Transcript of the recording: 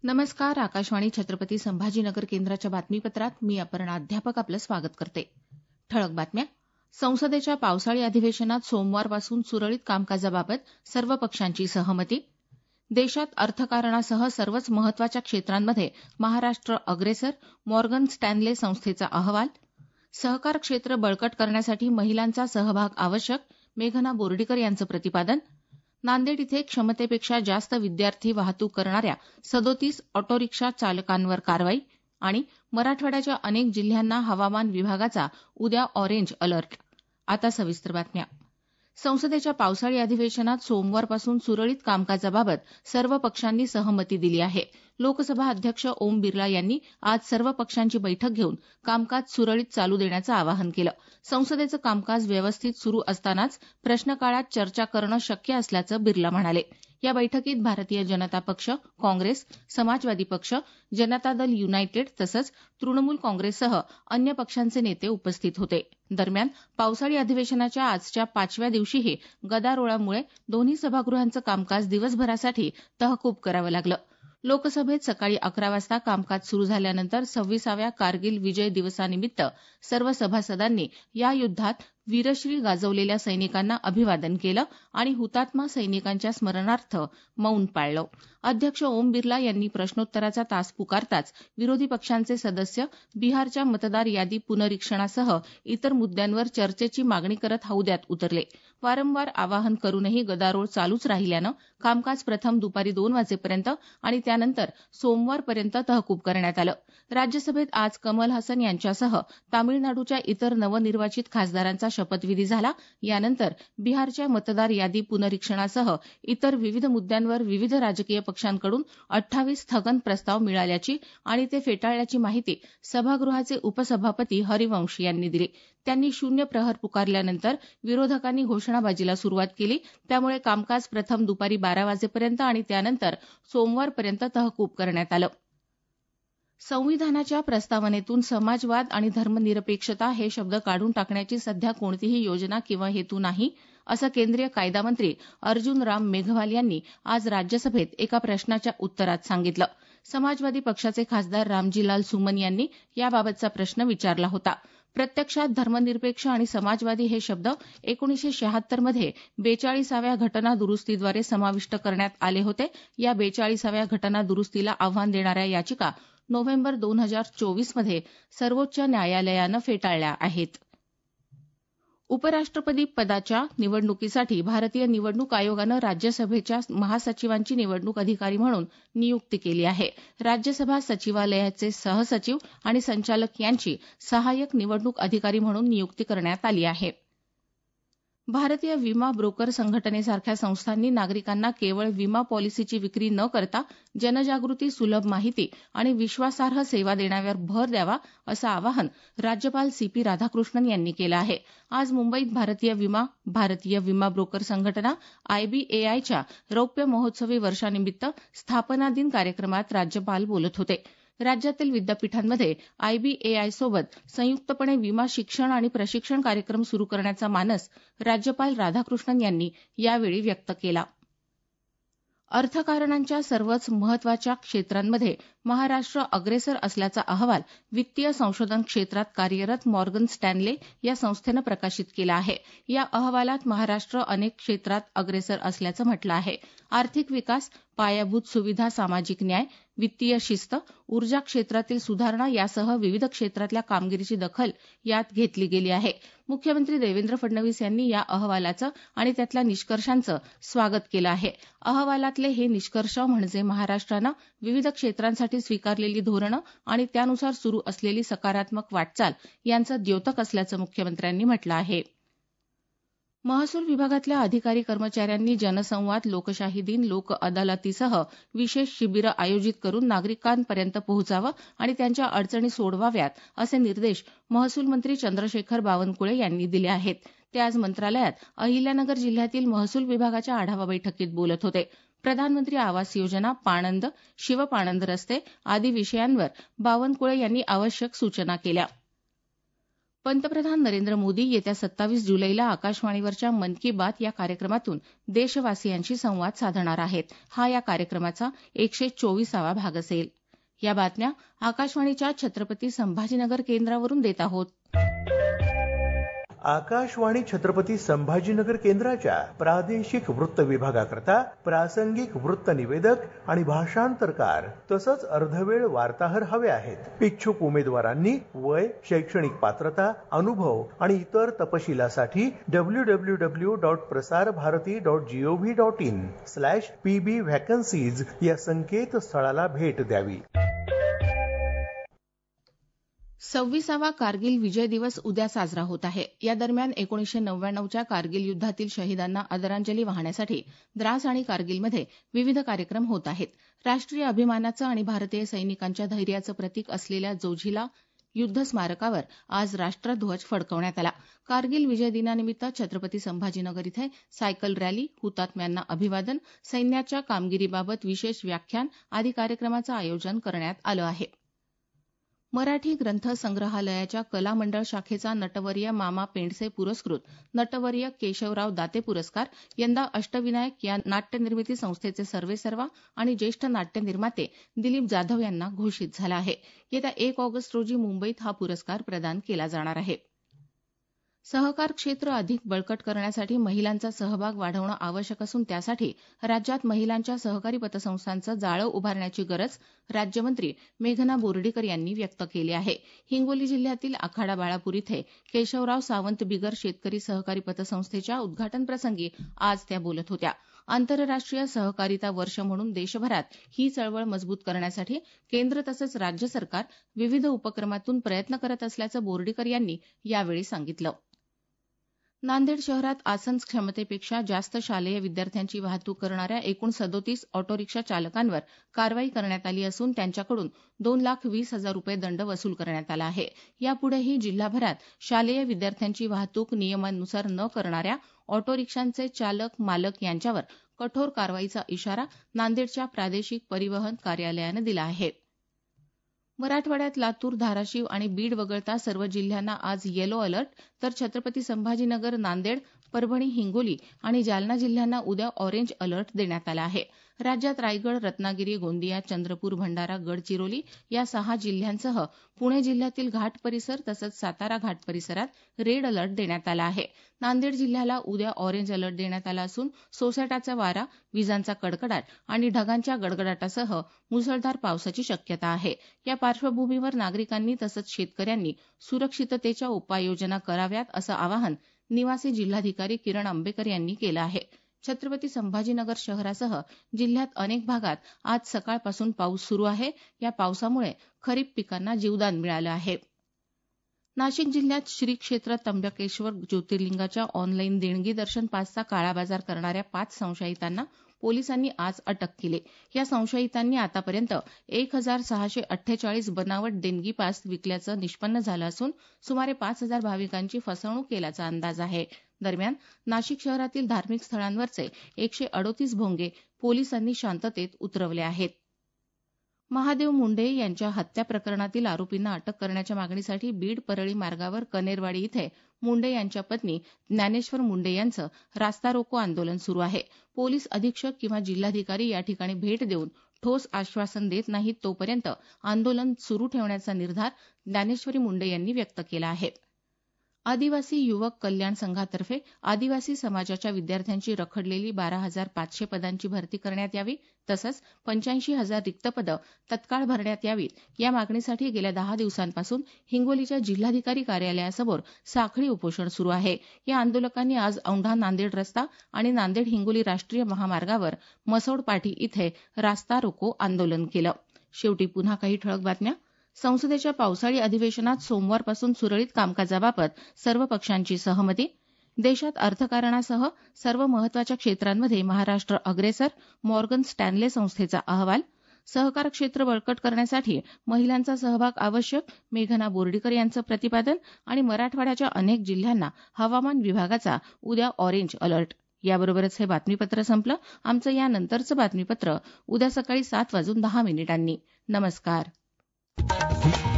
नमस्कार. आकाशवाणी छत्रपती संभाजीनगर केंद्राच्या बातमीपत्रात मी अपर्णा अध्यापक आपलं स्वागत करते. ठळक बातम्या. संसदेच्या पावसाळी अधिवेशनात सोमवारपासून सुरळीत कामकाजाबाबत सर्व पक्षांची सहमती. देशात अर्थकारणासह सर्वच महत्वाच्या क्षेत्रांमध्ये महाराष्ट्र अग्रेसर, मॉर्गन स्टॅनले संस्थेचा अहवाल. सहकार क्षेत्र बळकट करण्यासाठी महिलांचा सहभाग आवश्यक, मेघना बोर्डीकर यांचं प्रतिपादन. नांदेड इथे क्षमतेपेक्षा जास्त विद्यार्थी वाहतूक करणाऱ्या 37 ऑटो रिक्षा चालकांवर कारवाई. आणि मराठवाड्याच्या अनेक जिल्ह्यांना हवामान विभागाचा उद्या ऑरेंज अलर्ट. आता सविस्तर बातम्या. संसदेच्या पावसाळी अधिवेशनात सोमवारपासून सुरळीत कामकाजाबाबत सर्व पक्षांनी सहमती दिली आहे. लोकसभा अध्यक्ष ओम बिर्ला यांनी आज सर्व पक्षांची बैठक घेऊन कामकाज सुरळीत चालू देण्याचं आवाहन केलं. संसदेचं कामकाज व्यवस्थित सुरू असतानाच प्रश्नकाळात चर्चा करणं शक्य असल्याचं बिर्ला म्हणाले. या बैठकीत भारतीय जनता पक्ष, काँग्रेस, समाजवादी पक्ष, जनता दल युनायटेड तसंच तृणमूल काँग्रेससह अन्य पक्षांचे नेते उपस्थित होते. दरम्यान पावसाळी अधिवेशनाच्या आजच्या 5व्या दिवशीही गदारोळामुळे दोन्ही सभागृहांचं कामकाज दिवसभरासाठी तहकूब करावं लागलं. लोकसभेत सकाळी 11 वाजता कामकाज सुरू झाल्यानंतर 26व्या कारगिल विजय दिवसानिमित्त सर्व सभासदांनी या युद्धात वीरश्री गाजवलेल्या सैनिकांना अभिवादन केलं आणि हुतात्मा सैनिकांच्या स्मरणार्थ मौन पाळलं. अध्यक्ष ओम बिर्ला यांनी प्रश्नोत्तराचा तास पुकारताच विरोधी पक्षांचे सदस्य बिहारच्या मतदार यादी पुनरीक्षणासह इतर मुद्द्यांवर चर्चेची मागणी करत हौद्यात उतरले. वारंवार आवाहन करूनही गदारोळ चालूच राहिल्यानं कामकाज प्रथम दुपारी 2 वाजेपर्यंत आणि त्यानंतर सोमवारपर्यंत तहकूब करण्यात आलं. राज्यसभेत आज कमल हसन यांच्यासह तामिळनाडूच्या इतर नवनिर्वाचित खासदारांचा शपथविधी झाला. यानंतर बिहारच्या मतदार यादी पुनरीक्षणासह इतर विविध मुद्द्यांवर विविध राजकीय पक्षांकडून 28 स्थगन प्रस्ताव मिळाल्याची आणि ते फेटाळल्याची माहिती सभागृहाचे उपसभापती हरिवंश यांनी दिली. त्यांनी शून्य प्रहर पुकारल्यानंतर विरोधकांनी घोषणाबाजीला सुरुवात केली. त्यामुळे कामकाज प्रथम दुपारी 12 वाजेपर्यंत आणि त्यानंतर सोमवारपर्यंत तहकूब करण्यात आलं. संविधानाच्या प्रस्तावनेतून समाजवाद आणि धर्मनिरपेक्षता हे शब्द काढून टाकण्याची सध्या कोणतीही योजना किंवा हेतू नाही, असं केंद्रीय कायदा मंत्री अर्जुन राम मेघवाल यांनी आज राज्यसभेत एका प्रश्नाच्या उत्तरात सांगितलं. समाजवादी पक्षाचे खासदार रामजीलाल सुमन यांनी याबाबतचा प्रश्न विचारला होता. प्रत्यक्षात धर्मनिरपेक्ष आणि समाजवादी हे शब्द 1976 मध्ये 42व्या घटना दुरुस्तीद्वारे समाविष्ट करण्यात आले होते. या 42व्या घटना दुरुस्तीला आव्हान देणाऱ्या याचिका नोव्हेंबर 2024 मध्ये सर्वोच्च न्यायालयानं फेटाळल्या आहेत. उपराष्ट्रपती पदाच्या निवडणुकीसाठी भारतीय निवडणूक आयोगानं राज्यसभेच्या महासचिवांची निवडणूक अधिकारी म्हणून नियुक्ती केली आहे. राज्यसभा सचिवालयाचे सहसचिव आणि संचालक यांची सहाय्यक निवडणूक अधिकारी म्हणून नियुक्ती करण्यात आली आहे. भारतीय विमा ब्रोकर संघटनेसारख्या संस्थांनी नागरिकांना केवळ विमा पॉलिसीची विक्री न करता जनजागृती, सुलभ माहिती आणि विश्वासार्ह सेवा देण्यावर भर द्यावा, असं आवाहन राज्यपाल सी.पी. राधाकृष्णन यांनी केलं आहे. आज मुंबईत भारतीय विमा ब्रोकर संघटना IBAIच्या रौप्य महोत्सवी वर्षानिमित्त स्थापना दिन कार्यक्रमात राज्यपाल बोलत होते. राज्यातील विद्यापीठांमध्ये IBAI सोबत संयुक्तपणे विमा शिक्षण आणि प्रशिक्षण कार्यक्रम सुरू करण्याचा मानस राज्यपाल राधाकृष्णन यांनी यावेळी व्यक्त केला. अर्थकारणांच्या सर्वच महत्वाच्या क्षेत्रांमध्ये महाराष्ट्र अग्रेसर असल्याचा अहवाल वित्तीय संशोधन क्षेत्रात कार्यरत मॉर्गन स्टॅनले या संस्थेनं प्रकाशित केला आहे. या अहवालात महाराष्ट्र अनेक क्षेत्रात अग्रेसर असल्याचं म्हटलं आहे. आर्थिक विकास, पायाभूत सुविधा, सामाजिक न्याय, वित्तीय शिस्त, ऊर्जा क्षेत्रातील सुधारणा यासह विविध क्षेत्रातल्या कामगिरीची दखल यात घेतली गेली आहे. मुख्यमंत्री देवेंद्र फडणवीस यांनी या अहवालाचं आणि त्यातल्या निष्कर्षांचं स्वागत केलं आहे. अहवालातले हे निष्कर्ष म्हणजे महाराष्ट्रानं विविध क्षेत्रांसाठी स्वीकारलेली धोरणं आणि त्यानुसार सुरू असलेली सकारात्मक वाटचाल यांचं द्योतक असल्याचं मुख्यमंत्र्यांनी म्हटलं आहे. महसूल विभागातल्या अधिकारी कर्मचाऱ्यांनी जनसंवाद, लोकशाही दिन, लोक अदालतीसह विशेष शिबिरं आयोजित करून नागरिकांपर्यंत पोहोचावं आणि त्यांच्या अडचणी सोडवाव्यात, असे निर्देश महसूल मंत्री चंद्रशेखर बावनकुळे यांनी दिले आहेत. ते आज मंत्रालयात अहिल्यानगर जिल्ह्यातील महसूल विभागाच्या आढावा बैठकीत बोलत होते. प्रधानमंत्री आवास योजना, पाणंद, शिवपाणंद रस्ते आदी विषयांवर बावनकुळे यांनी आवश्यक सूचना केल्या. पंतप्रधान नरेंद्र मोदी येत्या 27 जुलैला आकाशवाणीवरच्या मन की बात या कार्यक्रमातून देशवासियांशी संवाद साधणार आहेत. हा या कार्यक्रमाचा 124वा भाग असेल. या बातम्या आकाशवाणीच्या छत्रपती संभाजीनगर केंद्रावरून देत आहोत. आकाशवाणी छत्रपती संभाजीनगर केंद्राच्या प्रादेशिक वृत्त विभागाकरता प्रासंगिक वृत्त निवेदक आणि भाषांतरकार तसंच अर्धवेळ वार्ताहर हवे आहेत. इच्छुक उमेदवारांनी वय, शैक्षणिक पात्रता, अनुभव आणि इतर तपशिलासाठी www.prasarbharati.gov.in/pb vacancies या संकेतस्थळाला भेट द्यावी. 26वा कारगिल विजय दिवस उद्या साजरा होत आहे. या दरम्यान 1999च्या कारगिल युद्धातील शहीदांना आदरांजली वाहण्यासाठी द्रास आणि कारगिलमध्ये विविध कार्यक्रम होत आहेत. राष्ट्रीय अभिमानाचं आणि भारतीय सैनिकांच्या धैर्याचं प्रतीक असलेल्या जोझिला युद्ध स्मारकावर आज राष्ट्रध्वज फडकवण्यात आला. कारगिल विजय दिनानिमित्त छत्रपती संभाजीनगर इथे सायकल रॅली, हुतात्म्यांना अभिवादन, सैन्याच्या कामगिरीबाबत विशेष व्याख्यान आदी कार्यक्रमाचं आयोजन करण्यात आलं आहे. मराठी ग्रंथ संग्रहालयाच्या कला मंडळ शाखेचा नटवर्य मामा पेंडसे पुरस्कृत नटवर्य केशवराव दाते पुरस्कार यंदा अष्टविनायक या नाट्यनिर्मिती संस्थेचे सर्वेसर्वा आणि ज्येष्ठ नाट्य निर्माते दिलीप जाधव यांना घोषित झाला आहे. येत्या 1 ऑगस्ट रोजी मुंबईत हा पुरस्कार प्रदान केला जाणार आहे. सहकार क्षेत्र अधिक बळकट करण्यासाठी महिलांचा सहभाग वाढवणं आवश्यक असून त्यासाठी राज्यात महिलांच्या सहकारी पतसंस्थांचं जाळं उभारण्याची गरज राज्यमंत्री मेघना बोर्डीकर यांनी व्यक्त केली आहे. हिंगोली जिल्ह्यातील आखाडा बाळापूर इथे केशवराव सावंत बिगर शेतकरी सहकारी पतसंस्थेच्या उद्घाटनप्रसंगी आज त्या बोलत होत्या. आंतरराष्ट्रीय सहकारिता वर्ष म्हणून देशभरात ही चळवळ मजबूत करण्यासाठी केंद्र तसंच राज्य सरकार विविध उपक्रमातून प्रयत्न करत असल्याचं बोर्डीकर यांनी यावेळी सांगितलं. नांदेड शहरात आसन क्षमतेपेक्षा जास्त शालेय विद्यार्थ्यांची वाहतूक करणाऱ्या एकूण 37 ऑटो रिक्षा चालकांवर कारवाई करण्यात आली असून त्यांच्याकडून 2,20,000 रुपये दंड वसूल करण्यात आला आहे. यापुढेही जिल्हाभरात शालेय विद्यार्थ्यांची वाहतूक नियमानुसार न करणाऱ्या ऑटो रिक्षांचे चालक मालक यांच्यावर कठोर कारवाईचा इशारा नांदेडच्या प्रादेशिक परिवहन कार्यालयानं दिला आहे. मराठवाड्यात लातूर, धाराशिव आणि बीड वगळता सर्व जिल्ह्यांना आज येलो अलर्ट तर छत्रपती संभाजीनगर, नांदेड, परभणी, हिंगोली आणि जालना जिल्ह्यांना उद्या ऑरेंज अलर्ट देण्यात आला आहे. राज्यात रायगड, रत्नागिरी, गोंदिया, चंद्रपूर, भंडारा, गडचिरोली या 6 जिल्ह्यांसह पुणे जिल्ह्यातील घाट परिसर तसंच सातारा घाट परिसरात रेड अलर्ट देण्यात आला आहे. नांदेड जिल्ह्याला उद्या ऑरेंज अलर्ट देण्यात आला असून सोसाट्याचा वारा, विजांचा कडकडाट आणि ढगांच्या गडगडाटासह मुसळधार पावसाची शक्यता आहे. या पार्श्वभूमीवर नागरिकांनी तसंच शेतकऱ्यांनी सुरक्षिततेच्या उपाययोजना कराव्यात असं आवाहन निवासी जिल्हाधिकारी किरण आंबेकर यांनी केलं आहे. छत्रपती संभाजीनगर शहरासह जिल्ह्यात अनेक भागात आज सकाळपासून पाऊस सुरू आहे. या पावसामुळे खरीप पिकांना जीवदान मिळालं आहे. नाशिक जिल्ह्यात श्री क्षेत्र त्र्यंबकेश्वर ज्योतिर्लिंगाच्या ऑनलाईन देणगी दर्शन पासचा काळाबाजार करणाऱ्या 5 संशयितांना पोलिसांनी आज अटक केली. या संशयितांनी आतापर्यंत 1,648 बनावट देणगी पास विकल्याचं निष्पन्न झालं असून सुमारे 5,000 भाविकांची फसवणूक केल्याचा अंदाज आहे. दरम्यान नाशिक शहरातील धार्मिक स्थळांवरचे 138 भोंगे पोलिसांनी शांततेत उतरवले आहेत. महादेव मुंडे यांच्या हत्या प्रकरणातील आरोपींना अटक करण्याच्या मागणीसाठी बीड परळी मार्गावर कनेरवाडी इथे मुंडे यांच्या पत्नी ज्ञानेश्वर मुंडे यांचं रास्ता रोको आंदोलन सुरू आहे. पोलीस अधीक्षक किंवा जिल्हाधिकारी या ठिकाणी भेट देऊन ठोस आश्वासन देत नाहीत तोपर्यंत आंदोलन सुरू ठेवण्याचा निर्धार ज्ञानेश्वरी मुंडे यांनी व्यक्त केला आहे. आदिवासी युवक कल्याण संघातर्फे आदिवासी समाजाच्या विद्यार्थ्यांची रखडलेली 12,500 पदांची भरती करण्यात यावी तसंच 85,000 रिक्त पदं तत्काळ भरण्यात यावीत या मागणीसाठी गेल्या 10 दिवसांपासून हिंगोलीच्या जिल्हाधिकारी कार्यालयासमोर साखळी उपोषण सुरू आहे. या आंदोलकांनी आज औंढा नांदेड रस्ता आणि नांदेड हिंगोली राष्ट्रीय महामार्गावर मसोड पाठी इथे रास्ता रोको आंदोलन केलं. शेवटी पुन्हा काही ठळक बातम्या. संसदेच्या पावसाळी अधिवेशनात सोमवारपासून सुरळीत कामकाजाबाबत सर्व पक्षांची सहमती. देशात अर्थकारणासह सर्व महत्वाच्या क्षेत्रांमध्ये महाराष्ट्र अग्रेसर, मॉर्गन स्टॅनले संस्थेचा अहवाल. सहकार क्षेत्र बळकट करण्यासाठी महिलांचा सहभाग आवश्यक, मेघना बोर्डीकर यांचं प्रतिपादन. आणि मराठवाड्याच्या अनेक जिल्ह्यांना हवामान विभागाचा उद्या ऑरेंज अलर्ट. याबरोबरच हे बातमीपत्र संपलं. आमचं यानंतरचं बातमीपत्र उद्या सकाळी 7:10 नमस्कार.